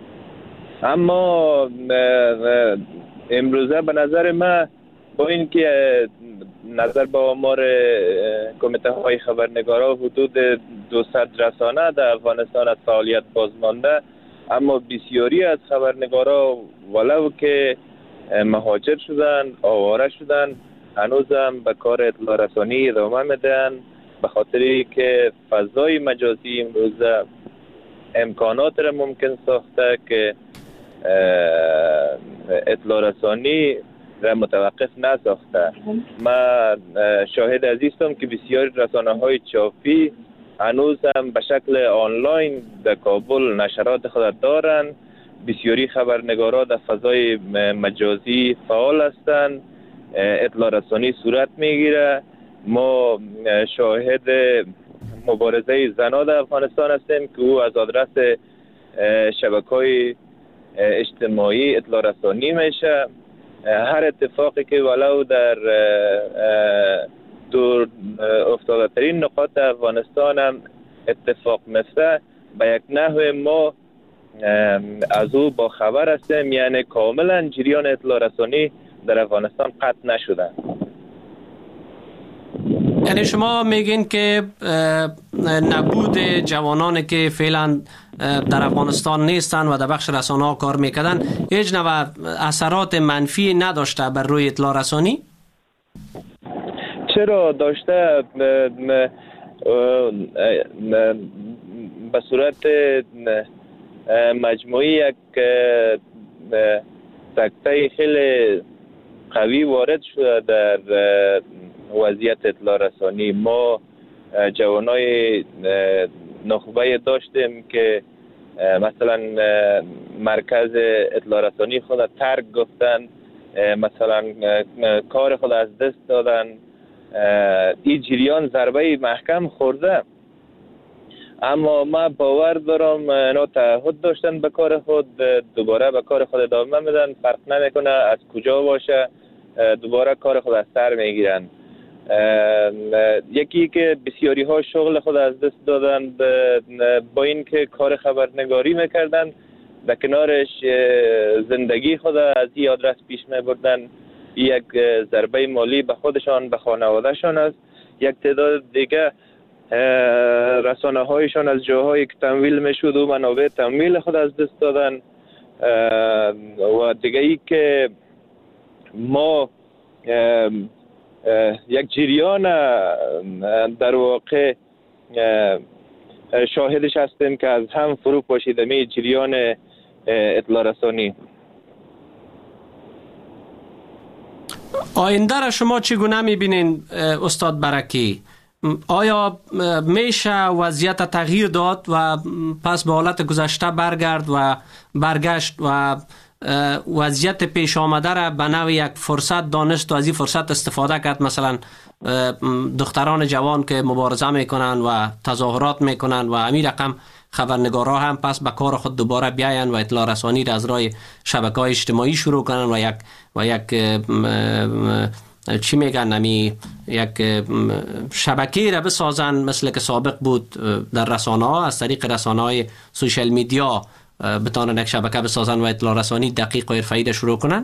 اما امروزه به نظر من با اینکه نظر به آمار کمیته های خبرنگارا حدود 200 رسانه در افغانستان از فعالیت بازمانده، اما بسیاری از خبرنگارا ولو که مهاجر شدن، آواره شدن، هنوز هم به کار اطلاع رسانی ادامه میدن، به خاطری که فضای مجازی امروزه امکانات را ممکن ساخته که اطلاع رسانی را متوقف نساخته. من شاهد عزیزم که بسیاری رسانه های چاپی هنوز هم به شکل آنلاین در کابل نشرات خود دارند. بسیاری خبرنگارا در فضای مجازی فعال هستند، اطلاع رسانی صورت میگیره. ما شاهد مبارزه زنان در افغانستان هستیم که او از آدرس شبکه‌های اجتماعی اطلاع رسانی میشه. هر اتفاقی که ولو در دور افتاده ترین نقاط افغانستان هم اتفاق میفته، به یک نحو ما از او با خبر هستیم، یعنی کاملا جریان اطلاع رسانی در افغانستان قطع نشده. یعنی شما میگین که نبود جوانانی که فعلا در افغانستان نیستن و در بخش رسانه ها کار میکردن هیچ نوع اثرات منفی نداشته بر روی اطلاع رسانی؟ چرا داشته؟ به صورت مجموعی یک سکته خیلی قوی وارد شده در وضعیت اطلاع رسانی. ما جوانای نخبه داشتیم که مثلا مرکز اطلاع رسانی خود ترک گفتن، مثلا کار خود از دست دادن. این جریان ضربه محکم خورده، اما ما باور دارم اینا تعهد داشتن به کار خود، دوباره به کار خود ادامه میدن. فرق نمیکنه از کجا باشه، دوباره کار خود از سر میگیرن. یکی که بسیاری ها شغل خود از دست دادن با این که کار خبرنگاری میکردن، در کنارش زندگی خود از این آدرس پیش میبردن. یک ضربه مالی به خودشان، به خانوادهشان است. یک تعداد دیگه رسانه هایشان از جاهایی که تمویل میشد و منابع تمویل خود از دست دادن. و دیگه ای که ما یک جریان در واقع شاهدش هستیم که از هم فرو پاشیده می جریان اطلاع رسانی. آینده را شما چگونه میبینین استاد برکی؟ آیا میشه وضعیت تغییر داد و پس به حالت گذشته برگشت و وضعیت پیش آمده را به نوع یک فرصت دانست و از این فرصت استفاده کرد؟ مثلا دختران جوان که مبارزه میکنن و تظاهرات میکنن و همین رقم خبرنگارها هم پس به کار خود دوباره بیاین و اطلاع رسانی را از راه شبکه‌های اجتماعی شروع کنن و یک چی میگن یک شبکه را بسازن مثل که سابق بود در رسانه ها، از طریق رسانه های سوشل میدیا بتانن یک شبکه بسازن و اطلاع رسانی دقیق و حرفه‌ای را شروع کنن؟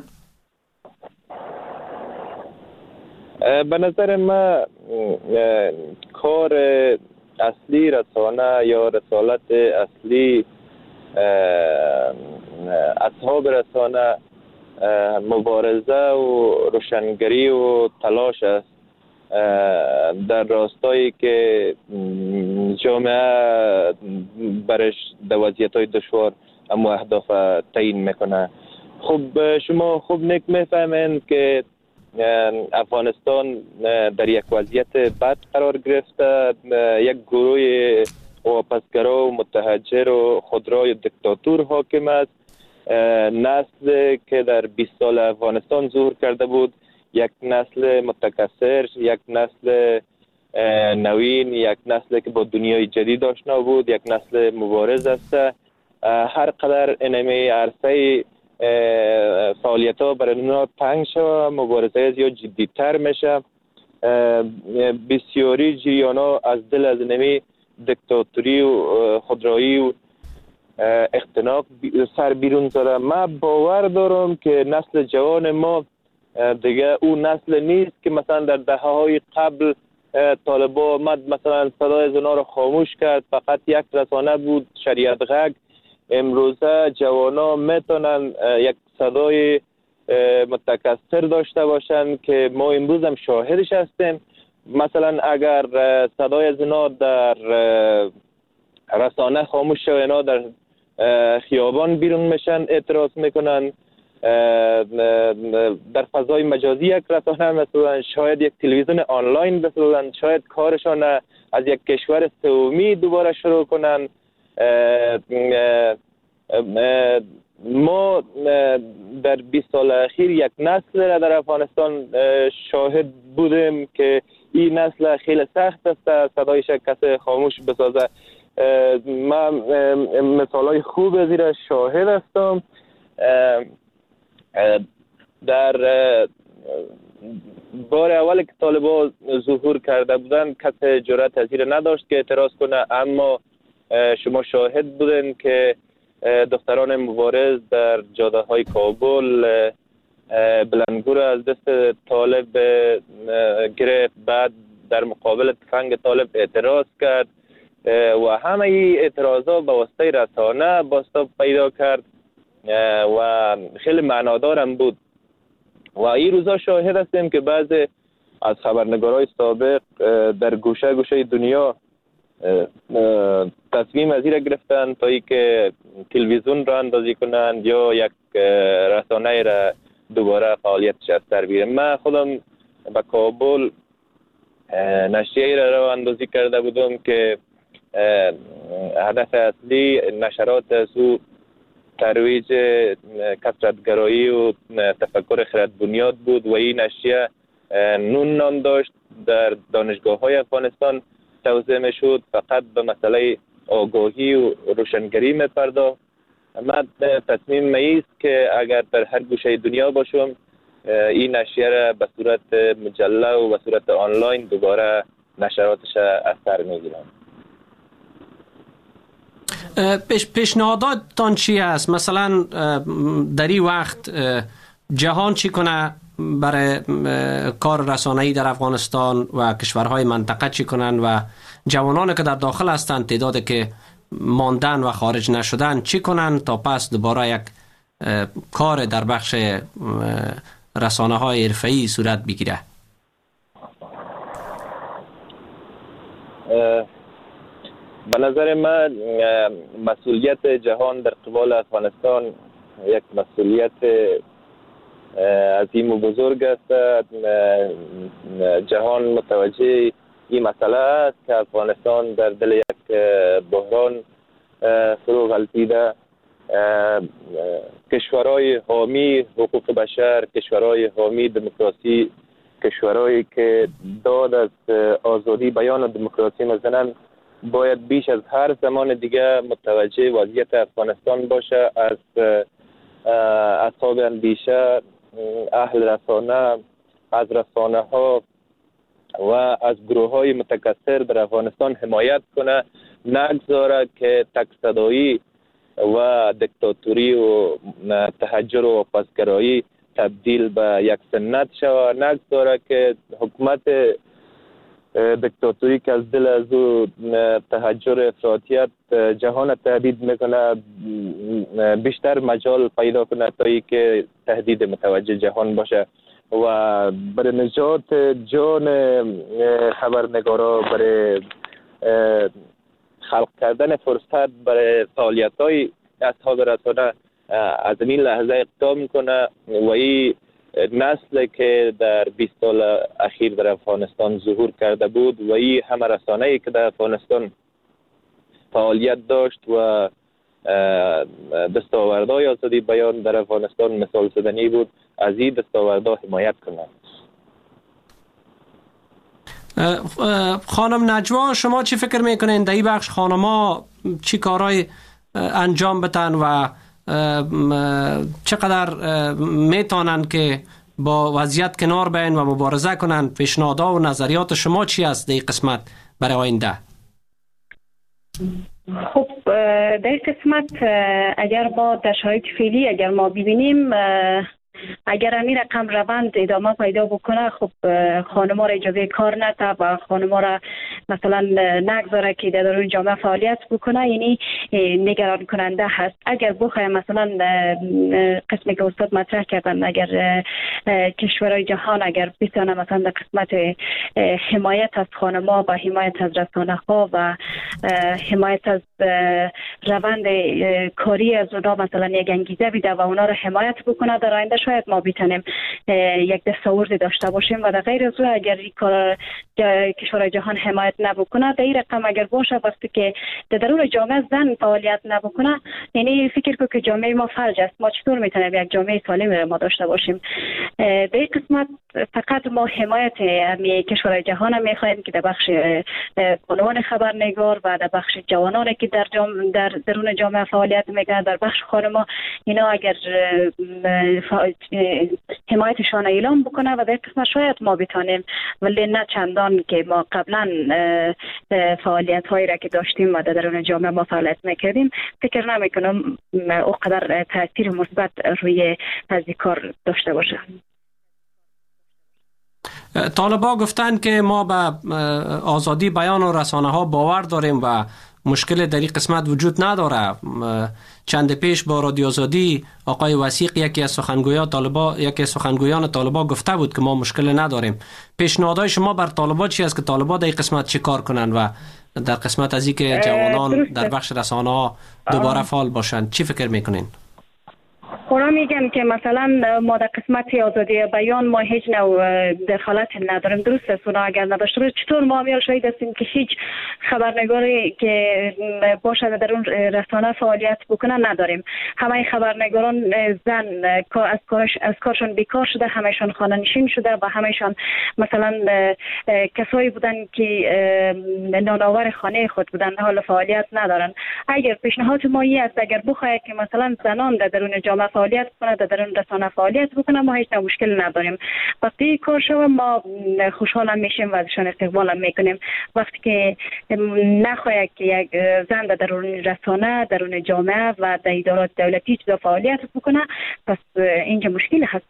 به نظر من کار اصلی رسانه یا رسالت اصلی اصحاب رسانه مبارزه و روشنگری و تلاش است در راستایی که جامعه برش در وضعیت‌های دشوار اما اهداف تعیین میکنه. خب شما خوب نیک میفهمین که افغانستان در یک وضعیت بد قرار گرفته. یک گروه واپسگرا و متحجر و خودروی دیکتاتور حاکم است. نسل که در 20 سال افغانستان ظهور کرده بود، یک نسل متکثر، یک نسل نوین، یک نسل که با دنیای جدید آشنا بود، یک نسل مبارز است. هر قدر انمی عرصه فعالیت ها برای اونا تنگ شد، مبارزه زیاد جدیدتر میشه. بسیاری جریانا از دل از نمی دیکتاتوری و خودرویی و اختناق سر بیرون زده. من باور دارم که نسل جوان ما دیگه اون نسل نیست که مثلا در دهه‌های قبل طالبان آمد مثلا صدای زنا را خاموش کرد، فقط یک رسانه بود، شریعت غږ. امروزه جوانا میتونن یک صدای متکثر داشته باشند که ما امروز هم شاهدش هستیم. مثلا اگر صدای زنا در رسانه خاموش شود، اینا در خیابان بیرون میشن اعتراض میکنن. در فضای مجازی یک رسانه مثلا شاید یک تلویزیون آنلاین مثلا شاید کارشان از یک کشور سومی دوباره شروع کنن. ما در 20 سال اخیر یک نسل را در افغانستان شاهد بودیم که این نسل خیلی سخت است صدایش کسی خاموش بسازه. من مثالای خوب از این شاهد هستم. در بار اول که طالبان ظهور کرده بودن کسی جرأت از این نداشت که اعتراض کنه، اما شما شاهد بودین که دختران مبارز در جاده های کابل بلندگو را از دست طالب گرفت، بعد در مقابل تفنگ طالب اعتراض کرد و همه ای اعتراضات به واسطه رسانه بازتاب پیدا کرد و خیلی معنادارم بود. و این روزا شاهد هستیم که بعضی از خبرنگارای سابق در گوشه گوشه دنیا تصمیم از این گرفتن تا ای که تلویزیون را اندازی کنند یا یک رسانه را دوباره فعالیتش از سر بیره. من خودم به کابل نشریه را اندازی کرده بودم که هدف اصلی نشرات از او ترویج کثرت‌گرایی و تفکر خرد بنیاد بود و این نشریه نون نام داشت. در دانشگاه‌های افغانستان توزیع می‌شد، فقط به مسئله آگاهی و روشنگری می‌پرداخت. من تصمیم می‌ایست که اگر در هر گوشه دنیا باشم این نشریه را به صورت مجله و به صورت آنلاین دوباره نشراتش از سر می‌گیرم. پیشنهاداتتان چی است؟ مثلا در این وقت جهان چی کنه برای کار رسانه‌ای در افغانستان و کشورهای منطقه چی کنن و جوانانی که در داخل هستند تعدادی که ماندن و خارج نشدن چی کنن تا پس دوباره یک کار در بخش رسانه‌های حرفه‌ای صورت بگیره؟ به نظر من مسئولیت جهان در قبال افغانستان یک مسئولیت عظیم و بزرگ است. جهان متوجه این مسئله است که افغانستان در دل یک بحران فرو غلطیده. کشورهای حامی حقوق بشر، کشورهای حامی دموکراسی، کشورهایی که داد از آزادی بیان و دموکراسی میزنند باید بیش از هر زمان دیگه متوجه وضعیت افغانستان باشه. از اصحاب اندیشه، اهل رسانه، از رسانه ها و از گروه های متکثر در افغانستان حمایت کنه، نگذاره که تک‌صدایی و دیکتاتوری و تحجر و واپسگرایی تبدیل به یک سنت شود، نگذاره که حکومت دیکتاتوری که از دل از او تحجر افراطیت جهان تهدید میکنه بیشتر مجال پیدا کنه تا ای که تهدید متوجه جهان باشه و برای نجات جان خبرنگارا، برای خلق کردن فرصت برای فعالیت‌های اصحاب رسانه از این لحظه اقدام کنه و این نسل که در 20 سال اخیر در افغانستان ظهور کرده بود و این همه رسانه‌ای که در افغانستان فعالیت داشت و دستاوردهای آزادی بیان در افغانستان مثال زدنی بود، از این دستاوردها حمایت کنند. خانم نجوا، شما چی فکر میکنین در این بخش خانم‌ها چی کارهای انجام بدن و چقدر میتونن که با وضعیت کنار بیاین و مبارزه کنن. پیشنهادها و نظریات شما چی است در این قسمت برای آینده؟ خب در این قسمت اگر ما در شرایط فعلی اگر ما ببینیم، اگر این رقم روند ادامه پیدا بکنه، خب خانم‌ها را اجازه کار نده و خانم‌ها را مثلا نگذاره که در درون جامعه فعالیت بکنه، یعنی نگران کننده هست. اگر بخوایم مثلا قسمی که استاد مطرح کردن، اگر کشورهای جهان اگر بتونه مثلا در قسمت حمایت از خانم‌ها و حمایت از رسانه‌ها و حمایت از روند کاری از اونها مثلا یک انگیزه بیده و اونا را حمایت بکنه، در آینده شاید ما بتونیم یک دستاوردی داشته باشیم. و در غیر از اون اگر این کار کشورهای جهان حمایت نبکنه، در این رقم اگر باشه وقتی که در درون جامعه زن فعالیت نبکنه، یعنی فکر کنم که جامعه ما فلج است. ما چطور میتونیم یک جامعه سالم ما داشته باشیم؟ در این قسمت فقط ما حمایت کشورهای جهان میخواهیم که در بخش عنوان خبرنگار و در بخش جوانانی که در درون جامعه فعالیت میکنن، در بخش خانم‌ها، اینا اگر حمایتشان اعلام بکنه و در قسمت شاید ما بتانیم، ولی نه چندان که ما قبلا فعالیت هایی را که داشتیم و در درون جامعه ما فعالیت میکردیم، فکر نمیکنم اونقدر تاثیر مثبت روی از کار داشته باشه. طالبان گفتند که ما به آزادی بیان و رسانه ها باور داریم و مشکل در این قسمت وجود نداره. چند پیش با رادیو آزادی آقای وثیق یکی از سخنگویان طالبان گفته بود که ما مشکل نداریم. پیشنهادهای شما بر طالبان چی است که طالبان در این قسمت چی کار کنن و در قسمت از این که جوانان در بخش رسانه ها دوباره فعال باشند چی فکر میکنین؟ خورا میگم که مثلا ما در قسمت آزادی بیان ما هیچ نوع دخالت نداریم. درست است، اونا اگر نداشته باشه چطور ما میال شاید هستیم که هیچ خبرنگاری که باشه در اون رسانه فعالیت بکنه نداریم. همه خبرنگاران زن از کارشون بیکار شده، همهشان خانه نشین شده و همهشان مثلا کسایی بودن که نانآور خانه خود بودن، حال فعالیت ندارن. اگر پیشنهاد ما است اگر بخواهد که مثلا زنان در درون جامعه فعالیت کنه، در درون رسانه فعالیت بکنه، ما هیچ مشکل نداریم. وقتی کار شود ما خوشحال میشیم و ازشان استقبال میکنیم. وقتی که نخواهد که یک زن در درون رسانه، درون جامعه و در ادارات دولتی چیزا فعالیت بکنه، پس اینجا مشکل هست.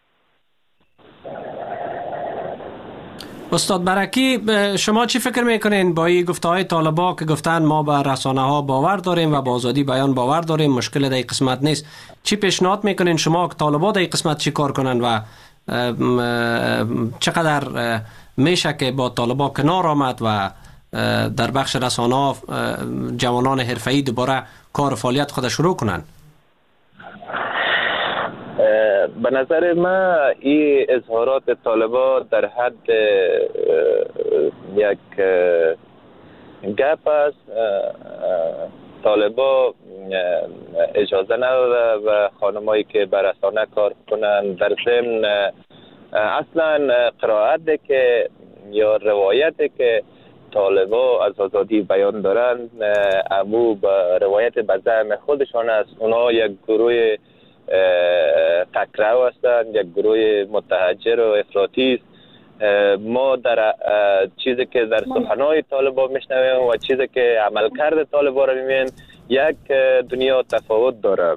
استاد برکی، شما چی فکر میکنین با این گفته‌های طالبان که گفتن ما به رسانه ها باور داریم و با آزادی بیان باور داریم، مشکل در این قسمت نیست؟ چی پیشنهاد میکنین شما که طالبان در این قسمت چی کار کنن و چقدر میشه که با طالبان کنار آمد و در بخش رسانه ها جوانان حرفه‌ای دوباره کار و فعالیت خود شروع کنن؟ به نظر من این اظهارات طالبان در حد یک گپ است. طالبان اجازه نداده و خانمایی که بر رسانه کار کنن در ضمن اصلا قرائت که یا روایت که طالبان از آزادی بیان دارند امو با روایت به زعم خودشان است. اونا یک گروه تکرار هستند، یک گروه متحجر و افراطی است. ما در چیزی که در سخنهای طالبان میشنویم و چیزی که عملکرد طالبان را میبینیم یک دنیا تفاوت داره.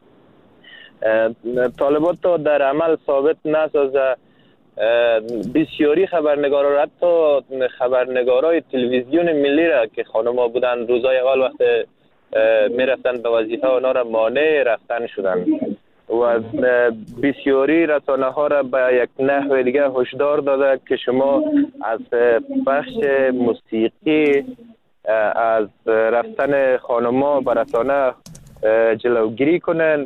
طالبان تا در عمل ثابت نسازه. بسیاری خبرنگارا، حتی خبرنگارای تلویزیون ملی را که خانم‌ها بودن، روزای اول وقت میرفتن به وظیفه اونا را مانع رفتن شدن و بسیاری رسانه ها را به یک نحو دیگه هشدار داده که شما از بخش موسیقی از رفتن خانم‌ها به رسانه جلوگیری کنن،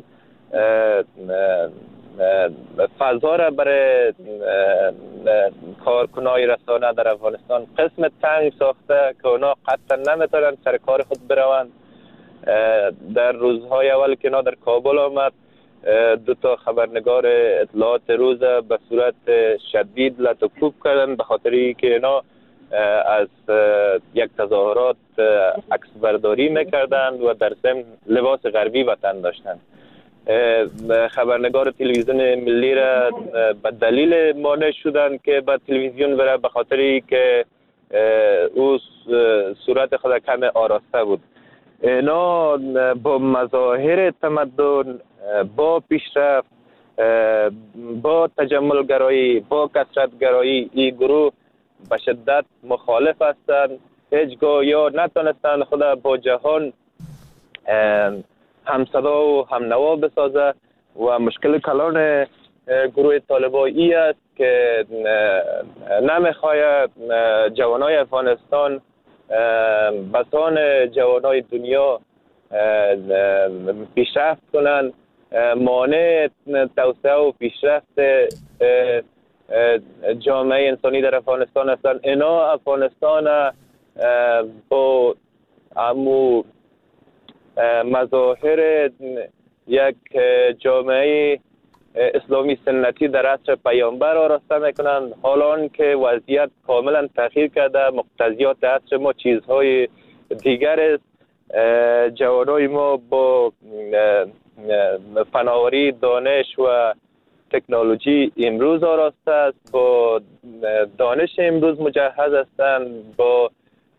فضا را برای کارکنای رسانه در افغانستان قسم تنگ ساخته که اونا قطعا نمیتونن سر کار خود بروند. در روزهای اول که اینا در کابل آمد، 2 خبرنگار اطلاعات روز به صورت شدید لط و کوب کردن به خاطری که اینا از یک تظاهرات عکس برداری میکردند و در ضمن لباس غربی وطن داشتند. خبرنگار تلویزیون ملی را به دلیل مانع شدن که به تلویزیون بره، به خاطری که او صورت خود کم آراسته بود. اینا با مظاهر تمدن، با پیشرفت، با تجملگرایی، با کثرتگرایی این گروه به شدت مخالف هستند. هیچگاه یا نتونستند خود با جهان همصدا و همنوا بسازه و مشکل کلان گروه طالبایی است که نمیخواید جوانای افغانستان بسان جوانای دنیا پیشرفت کنند. مانع توسعه و پیشرفت جامعه انسانی در افغانستان هستند. اینا افغانستان با امو مظاهر یک جامعه اسلامی سنتی در عصر پیامبر آراسته میکنند، حالان که وضعیت کاملا تغییر کرده. مقتضیات عصر ما چیزهای دیگر است. جوانای ما با فناوری، دانش و تکنولوژی امروز آراسته است، با دانش امروز مجهز هستند، با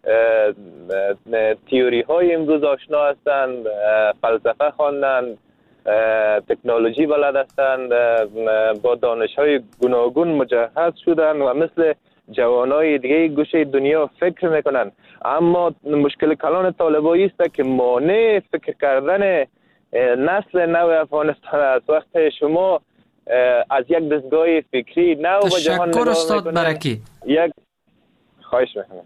تیوری های امروز آشنا هستند، فلسفه خواندند، تکنولوژی بلد هستند، با دانش های گوناگون مجهز شدند و مثل جوانای دیگه گوشه دنیا فکر میکنند. اما مشکل کلان طالبایی است که مانع فکر کردن نسل نو افغانستان است. وقت شما از یک دستگاه فکری نو به جهان نگاه استاد برکی. یک خواهش میکنم.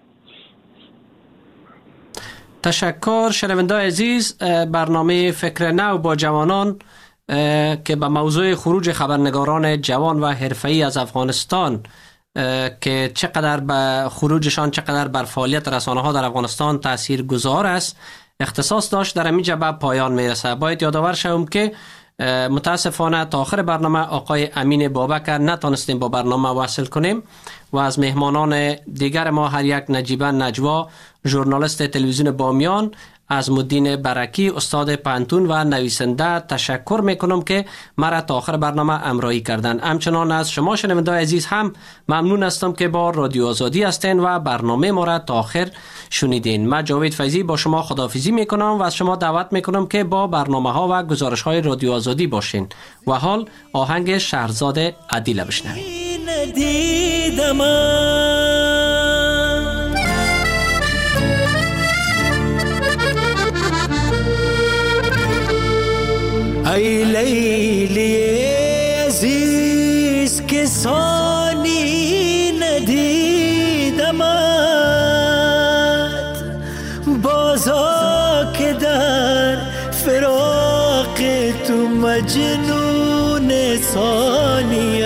تشکر شنونده عزیز. برنامه فکر نو با جوانان که به موضوع خروج خبرنگاران جوان و حرفه‌ای از افغانستان که چقدر به خروجشان چقدر بر فعالیت رسانه‌ها در افغانستان تأثیر گذار است اختصاص داشت، در اینجا به پایان میرسه. باید یادآور شوم که متاسفانه تا آخر برنامه آقای امین بابکر نتونستیم با برنامه وصل کنیم و از مهمانان دیگر ما هر یک نجیبه نجوا، ژورنالیست تلویزیون بامیان، عظم‌الدین برکی استاد پانتون و نویسنده تشکر میکنم که مرا تا آخر برنامه همراهی کردن. همچنان از شما شنوندگان عزیز هم ممنون هستم که با رادیو آزادی هستین و برنامه ما را تا آخر شنیدین. من جاوید فیضی با شما خداحافظی میکنم و از شما دعوت میکنم که با برنامه ها و گزارش های رادیو آزادی باشین. و حال آهنگ شهرزاد عدیل بشنوید. ای لیلی عزیز که ثانی ندیدمت، بازا که در فراق تو مجنون ثانیم،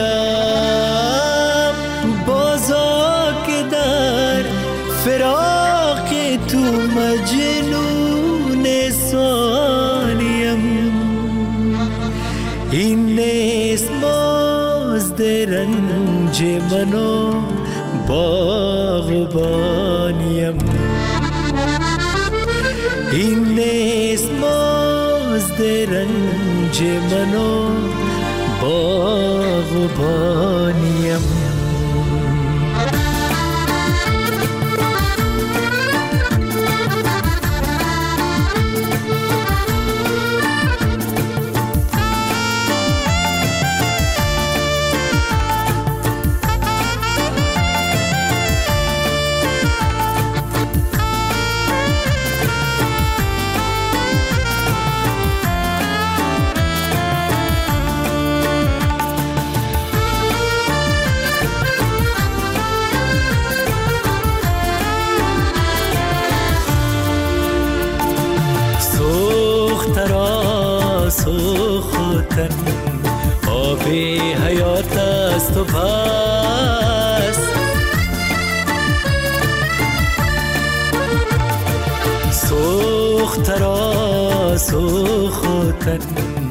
بازا که در فراق تو مجنون ثانیم. این نیست مزد رنج من و باغبانیم، این نیست مزد رنج من و باغبانیم. سوختن آب حیات است و بس، سوخت را سوختن